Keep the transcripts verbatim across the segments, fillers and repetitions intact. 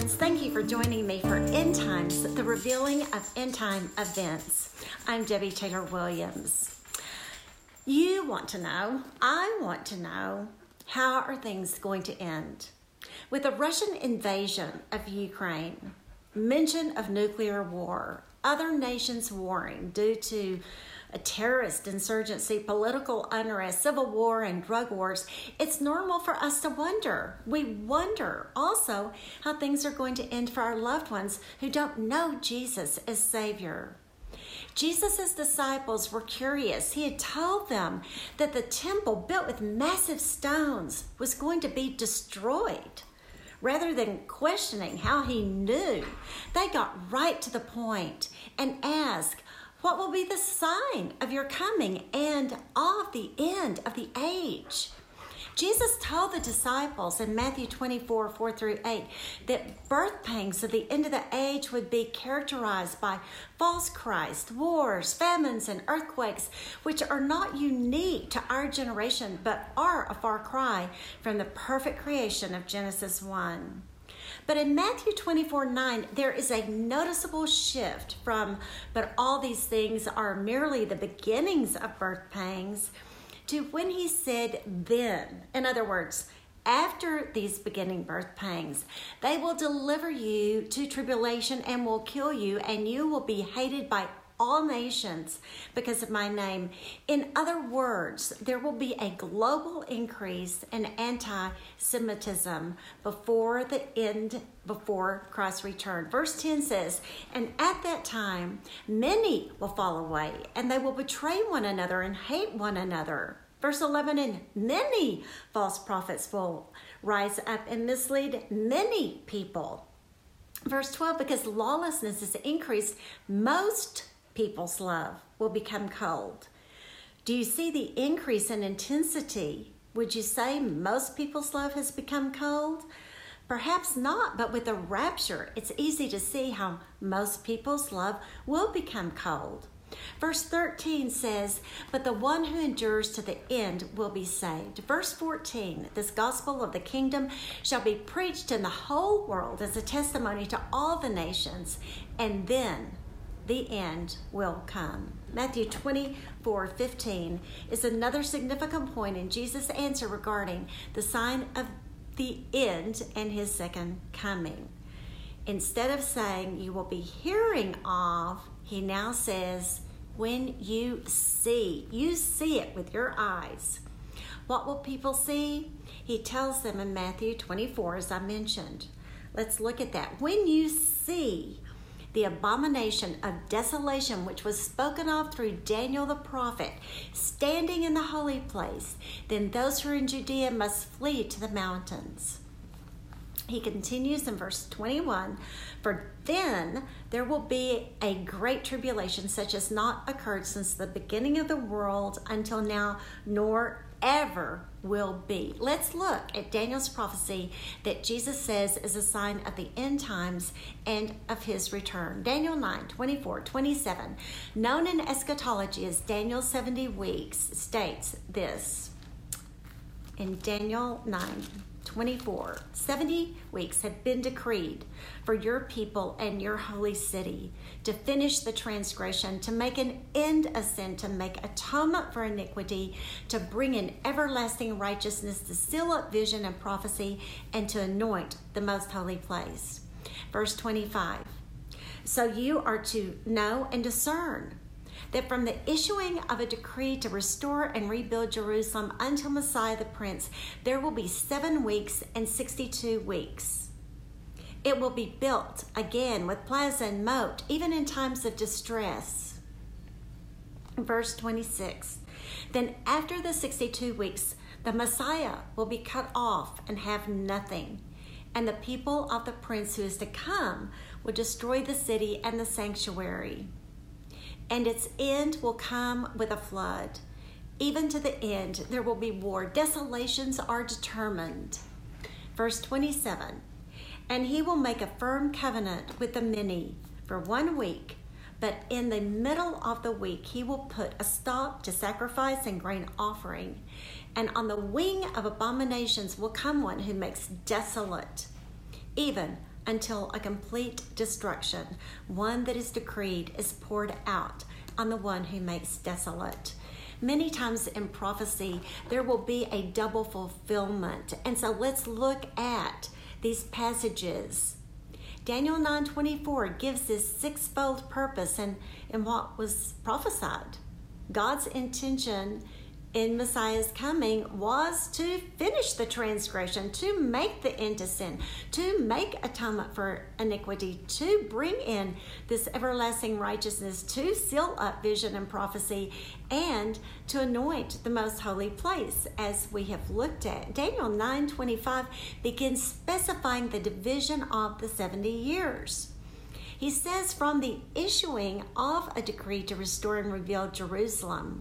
friends. Thank you for joining me for End Times, the revealing of end time events. I'm Debbie Taylor Williams. You want to know, I want to know, how are things going to end? With the Russian invasion of Ukraine, mention of nuclear war, other nations warring due to a terrorist insurgency, political unrest, civil war, and drug wars, it's normal for us to wonder. We wonder also how things are going to end for our loved ones who don't know Jesus as Savior. Jesus' disciples were curious. He had told them that the temple built with massive stones was going to be destroyed. Rather than questioning how he knew, they got right to the point and asked, what will be the sign of your coming and of the end of the age? Jesus told the disciples in Matthew twenty-four, four through eight, that birth pangs of the end of the age would be characterized by false Christ, wars, famines, and earthquakes, which are not unique to our generation, but are a far cry from the perfect creation of Genesis one. But in Matthew twenty-four, nine, there is a noticeable shift from, but all these things are merely the beginnings of birth pangs, to when he said then. In other words, after these beginning birth pangs, they will deliver you to tribulation and will kill you, and you will be hated by all nations because of my name. In other words, there will be a global increase in anti-Semitism before the end, before Christ's return. Verse ten says, and at that time, many will fall away, and they will betray one another and hate one another. Verse eleven, and many false prophets will rise up and mislead many people. Verse twelve, because lawlessness is increased, most people's love will become cold. Do you see the increase in intensity? Would you say most people's love has become cold? Perhaps not, but with the rapture, it's easy to see how most people's love will become cold. Verse thirteen says, but the one who endures to the end will be saved. Verse fourteen, this gospel of the kingdom shall be preached in the whole world as a testimony to all the nations, and then the end will come. Matthew twenty-four, fifteen is another significant point in Jesus' answer regarding the sign of the end and his second coming. Instead of saying you will be hearing of, he now says, when you see, you see it with your eyes. What will people see? He tells them in Matthew twenty-four, as I mentioned. Let's look at that. When you see the abomination of desolation, which was spoken of through Daniel the prophet, standing in the holy place, then those who are in Judea must flee to the mountains. He continues in verse twenty-one, for then there will be a great tribulation such as not occurred since the beginning of the world until now, nor ever will be. Let's look at Daniel's prophecy that Jesus says is a sign of the end times and of his return. Daniel nine, twenty-four, twenty-seven, known in eschatology as Daniel's seventy weeks, states this. In Daniel nine, twenty-four, seventy weeks have been decreed for your people and your holy city to finish the transgression, to make an end of sin, to make atonement for iniquity, to bring in everlasting righteousness, to seal up vision and prophecy, and to anoint the most holy place. Verse twenty-five, so you are to know and discern that from the issuing of a decree to restore and rebuild Jerusalem until Messiah the Prince, there will be seven weeks and sixty-two weeks. It will be built again with plaza and moat, even in times of distress. Verse twenty-six, then after the sixty-two weeks, the Messiah will be cut off and have nothing, and the people of the Prince who is to come will destroy the city and the sanctuary. And its end will come with a flood. Even to the end, there will be war. Desolations are determined. Verse twenty-seven, and he will make a firm covenant with the many for one week, but in the middle of the week, he will put a stop to sacrifice and grain offering. And on the wing of abominations will come one who makes desolate, even until a complete destruction, one that is decreed, is poured out on the one who makes desolate. Many times in prophecy, there will be a double fulfillment. And so let's look at these passages. Daniel nine twenty-four gives this sixfold purpose in, in what was prophesied. God's intention in Messiah's coming was to finish the transgression, to make the end to sin, to make atonement for iniquity, to bring in this everlasting righteousness, to seal up vision and prophecy, and to anoint the most holy place, as we have looked at. Daniel nine twenty-five begins specifying the division of the seventy years. He says, from the issuing of a decree to restore and rebuild Jerusalem,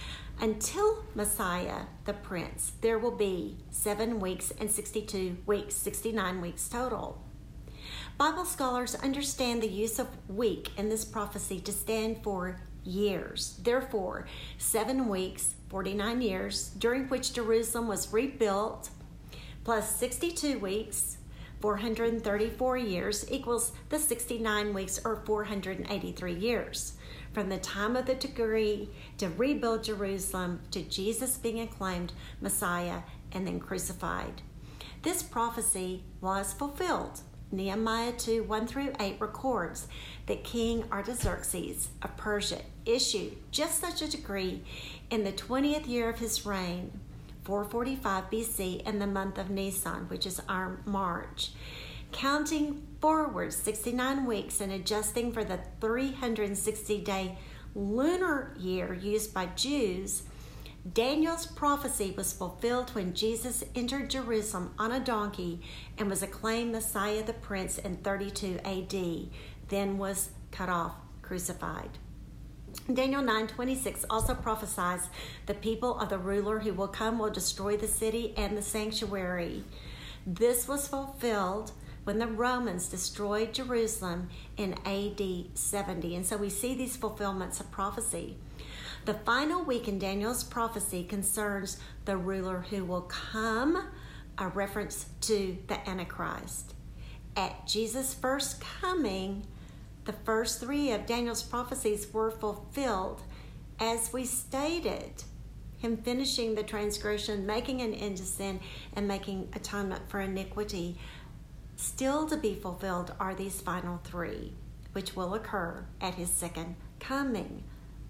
until Messiah, the Prince, there will be seven weeks and sixty-two weeks, sixty-nine weeks total. Bible scholars understand the use of week in this prophecy to stand for years. Therefore, seven weeks, forty-nine years, during which Jerusalem was rebuilt, plus sixty-two weeks, four hundred thirty-four years, equals the sixty-nine weeks, or four hundred eighty-three years. From the time of the decree to rebuild Jerusalem to Jesus being acclaimed Messiah and then crucified. This prophecy was fulfilled. Nehemiah two, one through eight records that King Artaxerxes of Persia issued just such a decree in the twentieth year of his reign, four forty-five B C, in the month of Nisan, which is our March. Counting forward sixty-nine weeks and adjusting for the three hundred sixty day lunar year used by Jews, Daniel's prophecy was fulfilled when Jesus entered Jerusalem on a donkey and was acclaimed Messiah the Prince in thirty-two A D, then was cut off, crucified. Daniel nine twenty-six also prophesies the people of the ruler who will come will destroy the city and the sanctuary. This was fulfilled when the Romans destroyed Jerusalem in A D seventy. And so we see these fulfillments of prophecy. The final week in Daniel's prophecy concerns the ruler who will come, a reference to the Antichrist. At Jesus' first coming, the first three of Daniel's prophecies were fulfilled, as we stated. Him finishing the transgression, making an end to sin, and making atonement for iniquity. Still to be fulfilled are these final three, which will occur at his second coming,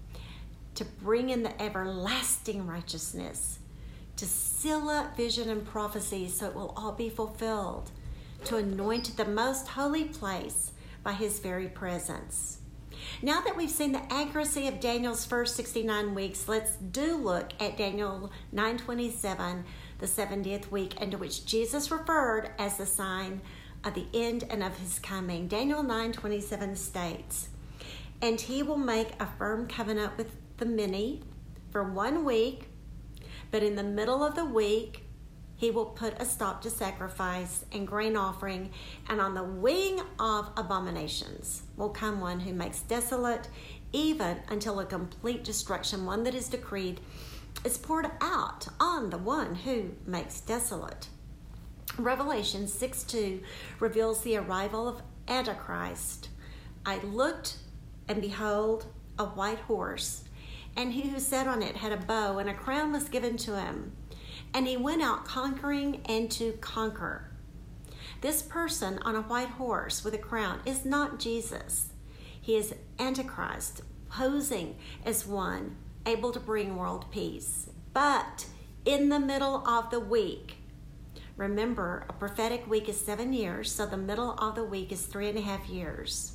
to bring in the everlasting righteousness, to seal up vision and prophecy so it will all be fulfilled, to anoint the most holy place by his very presence. Now that we've seen the accuracy of Daniel's first sixty-nine weeks, let's do look at Daniel nine twenty-seven, the seventieth week, into which Jesus referred as the sign of the end and of his coming. Daniel nine twenty-seven states, "And he will make a firm covenant with the many for one week, but in the middle of the week he will put a stop to sacrifice and grain offering, and on the wing of abominations will come one who makes desolate, even until a complete destruction, one that is decreed, is poured out on the one who makes desolate." Revelation six two reveals the arrival of Antichrist. "I looked, and behold, a white horse, and he who sat on it had a bow, and a crown was given to him. And he went out conquering and to conquer." This person on a white horse with a crown is not Jesus. He is Antichrist, posing as one able to bring world peace. But in the middle of the week, remember, a prophetic week is seven years, so the middle of the week is three and a half years.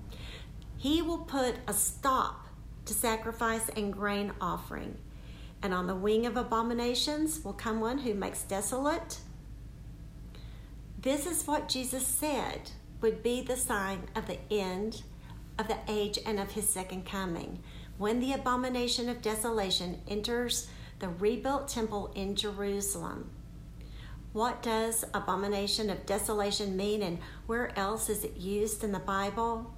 He will put a stop to sacrifice and grain offering. And on the wing of abominations will come one who makes desolate. This is what Jesus said would be the sign of the end of the age and of his second coming, when the abomination of desolation enters the rebuilt temple in Jerusalem. What does abomination of desolation mean, and where else is it used in the Bible?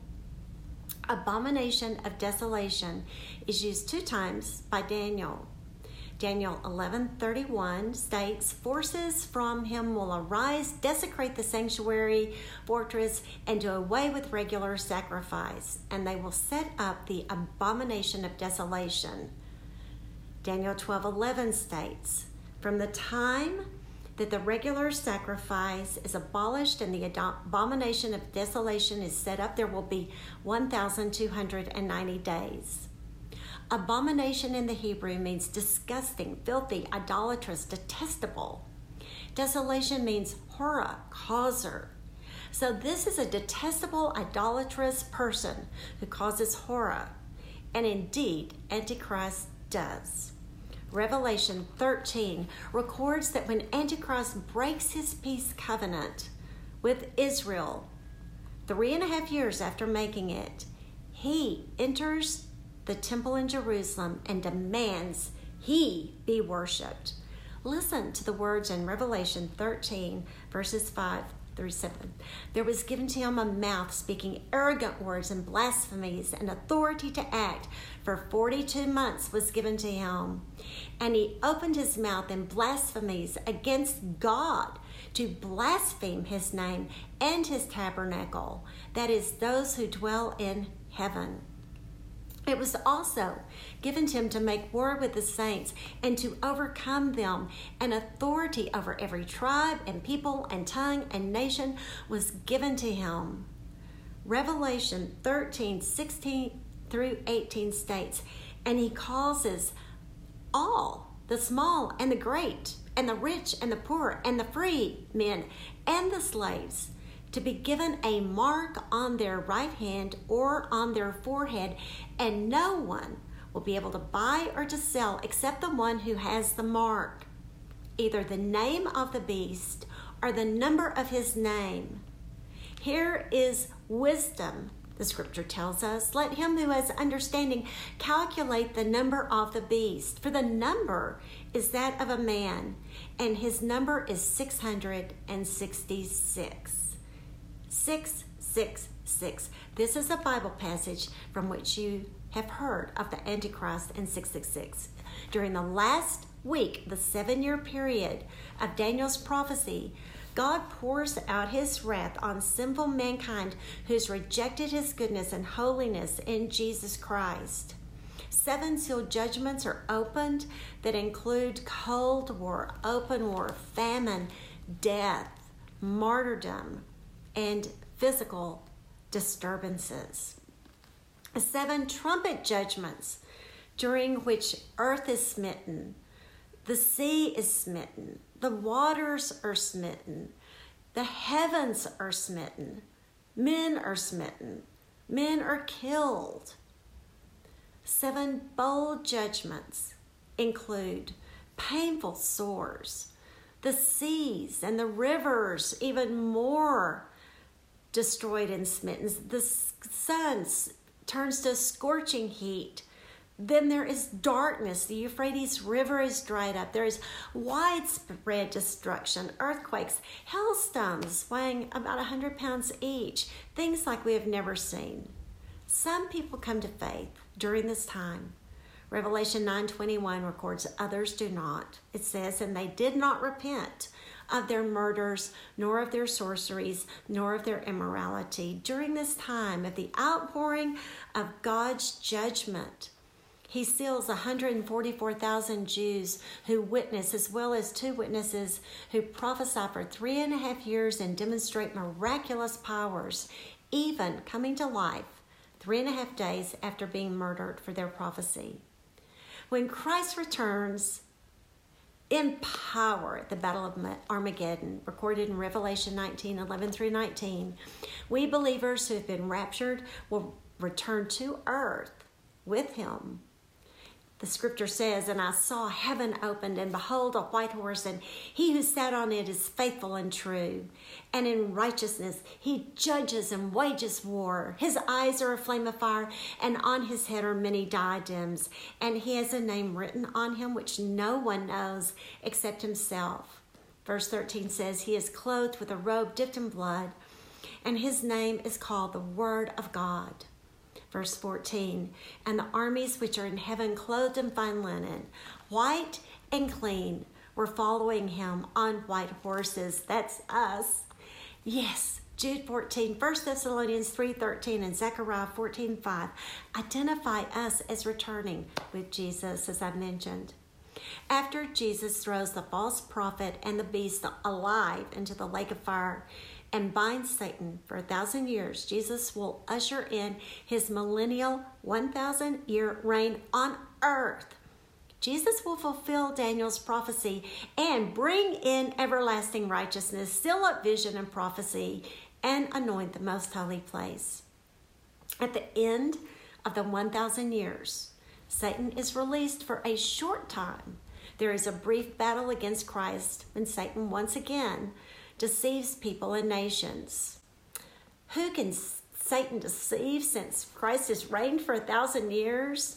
Abomination of desolation is used two times by Daniel. Daniel eleven thirty-one states, forces from him will arise, desecrate the sanctuary fortress, and do away with regular sacrifice, and they will set up the abomination of desolation. Daniel twelve eleven states, from the time that the regular sacrifice is abolished and the abomination of desolation is set up, there will be one thousand two hundred ninety days. Abomination in the Hebrew means disgusting, filthy, idolatrous, detestable. Desolation means horror, causer. So this is a detestable, idolatrous person who causes horror. And indeed, Antichrist does. Revelation thirteen records that when Antichrist breaks his peace covenant with Israel, three and a half years after making it, he enters the temple in Jerusalem and demands he be worshipped. Listen to the words in Revelation thirteen, verses five through seven. There was given to him a mouth speaking arrogant words and blasphemies, and authority to act for forty-two months was given to him. And he opened his mouth in blasphemies against God, to blaspheme his name and his tabernacle, that is, those who dwell in heaven. It was also given to him to make war with the saints and to overcome them, and authority over every tribe and people and tongue and nation was given to him. Revelation thirteen, sixteen through eighteen states, and he causes all, the small and the great, and the rich and the poor, and the free men and the slaves, to be given a mark on their right hand or on their forehead, and no one will be able to buy or to sell except the one who has the mark, either the name of the beast or the number of his name. Here is wisdom, the scripture tells us. Let him who has understanding calculate the number of the beast, for the number is that of a man, and his number is six hundred sixty-six. six six six. This is a Bible passage from which you have heard of the Antichrist and six six six. During the last week, the seven-year period of Daniel's prophecy, God pours out his wrath on sinful mankind who's rejected his goodness and holiness in Jesus Christ. Seven sealed judgments are opened that include cold war, open war, famine, death, martyrdom, and physical disturbances. Seven trumpet judgments during which earth is smitten, the sea is smitten, the waters are smitten, the heavens are smitten, men are smitten, men are killed. Seven bold judgments include painful sores, the seas and the rivers even more destroyed and smitten. The sun turns to scorching heat. Then there is darkness. The Euphrates River is dried up. There is widespread destruction, earthquakes, hailstones weighing about one hundred pounds each, things like we have never seen. Some people come to faith during this time. Revelation nine twenty-one records others do not. It says, and they did not repent of their murders, nor of their sorceries, nor of their immorality. During this time of the outpouring of God's judgment, he seals one hundred forty-four thousand Jews who witness, as well as two witnesses who prophesy for three and a half years and demonstrate miraculous powers, even coming to life three and a half days after being murdered for their prophecy. When Christ returns in power at the Battle of Armageddon, recorded in Revelation nineteen, eleven through nineteen, we believers who have been raptured will return to earth with him. The scripture says, and I saw heaven opened, and behold, a white horse, and he who sat on it is faithful and true. And in righteousness he judges and wages war. His eyes are a flame of fire, and on his head are many diadems. And he has a name written on him which no one knows except himself. Verse thirteen says, he is clothed with a robe dipped in blood, and his name is called the Word of God. Verse fourteen, and the armies which are in heaven clothed in fine linen, white and clean were following him on white horses. That's us. Yes, Jude fourteen, First Thessalonians three thirteen, and Zechariah fourteen five identify us as returning with Jesus, as I mentioned. After Jesus throws the false prophet and the beast alive into the lake of fire and binds Satan for a thousand years, Jesus will usher in his millennial one thousand year reign on earth. Jesus will fulfill Daniel's prophecy and bring in everlasting righteousness, seal up vision and prophecy, and anoint the most holy place. At the end of the one thousand years, Satan is released for a short time. There is a brief battle against Christ when Satan once again deceives people and nations. Who can Satan deceive since Christ has reigned for a thousand years?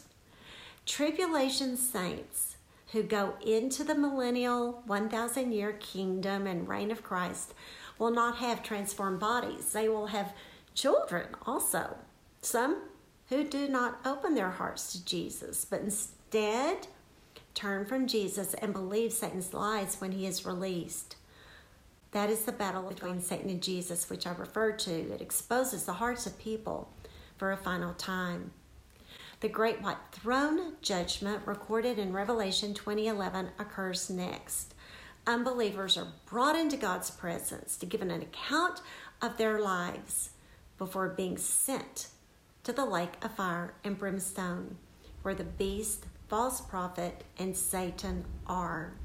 Tribulation saints who go into the millennial one thousand year kingdom and reign of Christ will not have transformed bodies. They will have children also. Some who do not open their hearts to Jesus, but instead turn from Jesus and believe Satan's lies when he is released. That is the battle between Satan and Jesus, which I referred to. It exposes the hearts of people for a final time. The great white throne judgment recorded in Revelation twenty eleven occurs next. Unbelievers are brought into God's presence to give an account of their lives before being sent to the lake of fire and brimstone, where the beast, false prophet, and Satan are.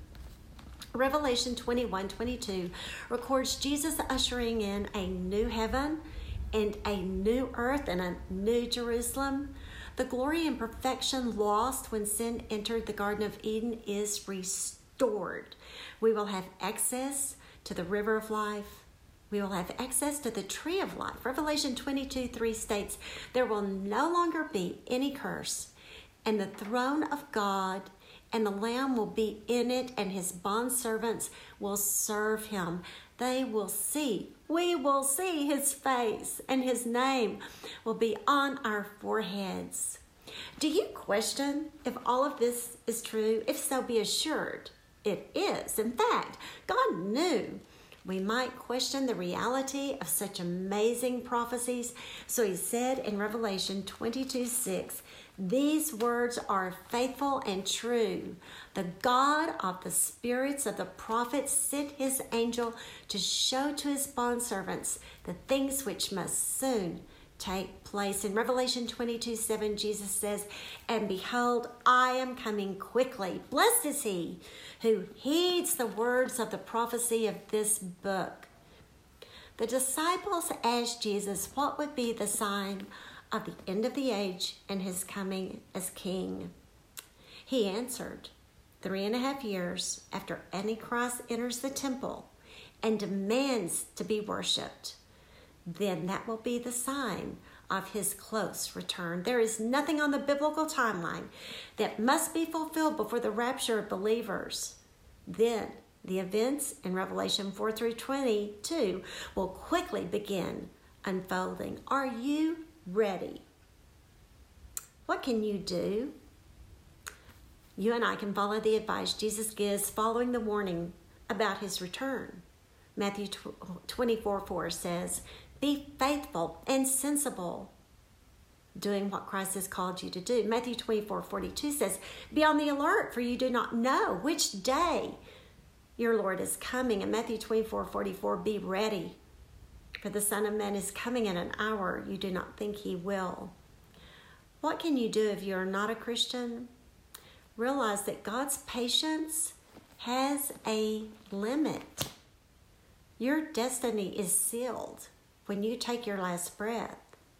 Revelation twenty-one twenty-two records Jesus ushering in a new heaven and a new earth and a new Jerusalem. The glory and perfection lost when sin entered the Garden of Eden is restored. We will have access to the river of life. We will have access to the tree of life. Revelation twenty-two three states, there will no longer be any curse, and the throne of God and the Lamb will be in it, and his bondservants will serve him. They will see, we will see his face, and his name will be on our foreheads. Do you question if all of this is true? If so, be assured it is. In fact, God knew we might question the reality of such amazing prophecies. So he said in Revelation twenty-two six, these words are faithful and true. The God of the spirits of the prophets sent his angel to show to his bondservants the things which must soon take place. In Revelation twenty-two seven, Jesus says, and behold, I am coming quickly. Blessed is he who heeds the words of the prophecy of this book. The disciples asked Jesus what would be the sign of the end of the age and his coming as king. He answered, three and a half years after Antichrist enters the temple and demands to be worshipped, then that will be the sign of his close return. There is nothing on the biblical timeline that must be fulfilled before the rapture of believers. Then the events in Revelation four through twenty-two will quickly begin unfolding. Are you ready? What can you do? You and I can follow the advice Jesus gives following the warning about his return. Matthew twenty-four four says, be faithful and sensible, doing what Christ has called you to do. Matthew twenty-four forty-two says, be on the alert, for you do not know which day your Lord is coming. And Matthew twenty-four forty-four, be ready, for the Son of Man is coming in an hour you do not think he will. What can you do if you are not a Christian? Realize that God's patience has a limit. Your destiny is sealed when you take your last breath.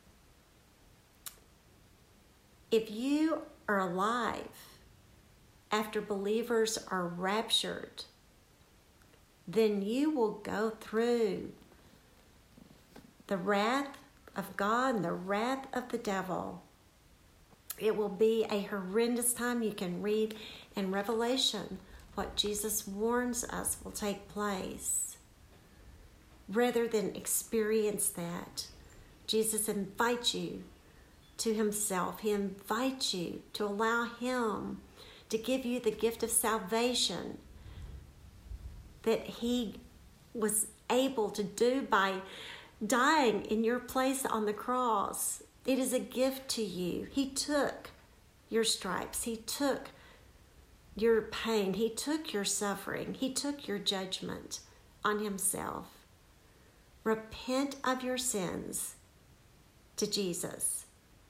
If you are alive after believers are raptured, then you will go through the wrath of God and the wrath of the devil. It will be a horrendous time. You can read in Revelation what Jesus warns us will take place. Rather than experience that, Jesus invites you to himself. He invites you to allow him to give you the gift of salvation that he was able to do by dying in your place on the cross. It is a gift to you. He took your stripes. He took your pain. He took your suffering. He took your judgment on himself. Repent of your sins to Jesus.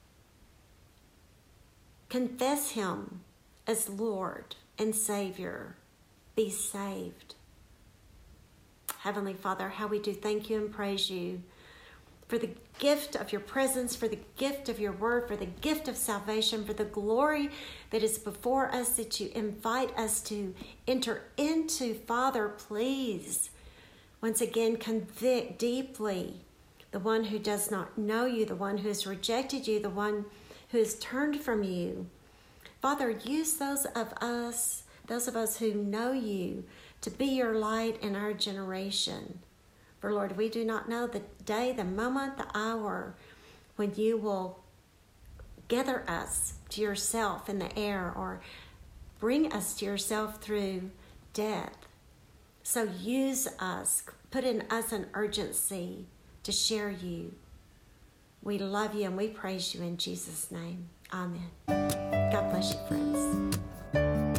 Confess him as Lord and Savior. Be saved. Heavenly Father, how we do thank you and praise you for the gift of your presence, for the gift of your word, for the gift of salvation, for the glory that is before us, that you invite us to enter into. Father, please, once again, convict deeply the one who does not know you, the one who has rejected you, the one who has turned from you. Father, use those of us, those of us who know you, to be your light in our generation. For Lord, we do not know the day, the moment, the hour when you will gather us to yourself in the air or bring us to yourself through death. So use us, put in us an urgency to share you. We love you and we praise you in Jesus' name. Amen. God bless you, friends.